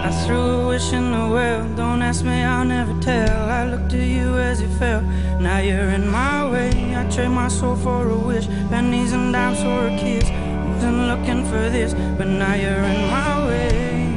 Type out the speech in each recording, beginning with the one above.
I threw a wish in the well. Don't ask me, I'll never tell. I looked at you as it fell. Now you're in my way. I trade my soul for a wish. Pennies and dimes for a kiss. Wasn't looking for this, but now you're in my way.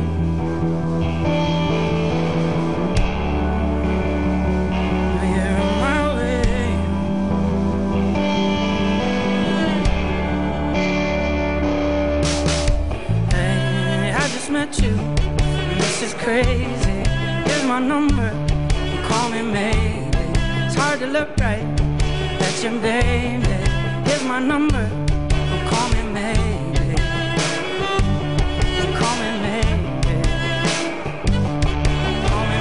Met you, and this is crazy. Here's my number, you call me maybe. It's hard to look right at you, baby. Here's my number, you call me maybe. You call me maybe. Call me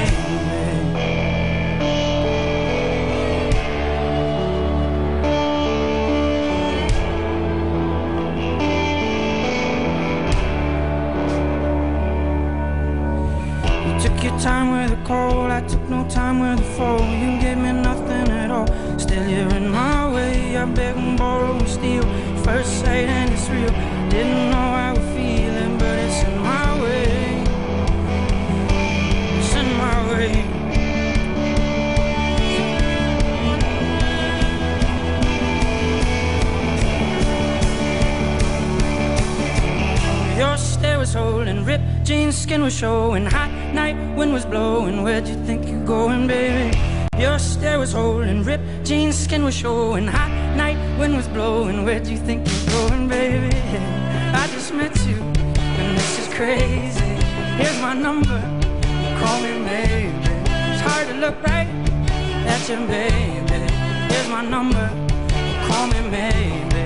Took your time with the cold, I took no time with the fall. You gave me nothing at all, still you're in my way. I beg and borrow and steal, first sight and it's real. Didn't know I was feeling, but it's in my way. It's in my way. Your stare was holding, ripped jeans, skin was showing. Hot night, wind was blowing. Where'd you think you're going, baby? Your stare was holding, ripped jeans, skin was showing. Hot night, wind was blowing. Where'd you think you're going, baby? I just met you, and this is crazy. Here's my number, call me maybe. It's hard to look right at you, baby. Here's my number, call me maybe.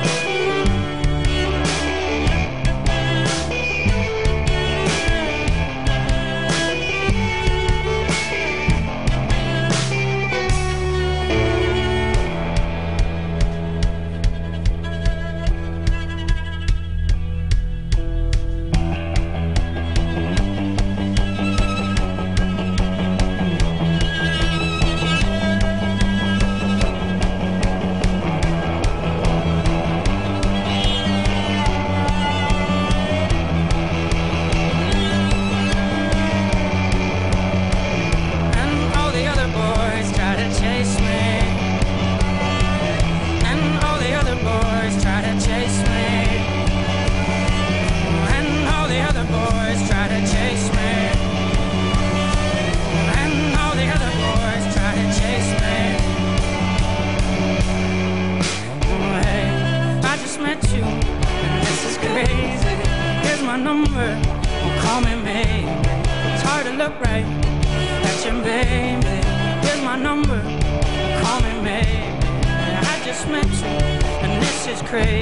Number, call me maybe. It's hard to look right at you, baby. Here's my number, call me maybe. I just met you, and this is crazy.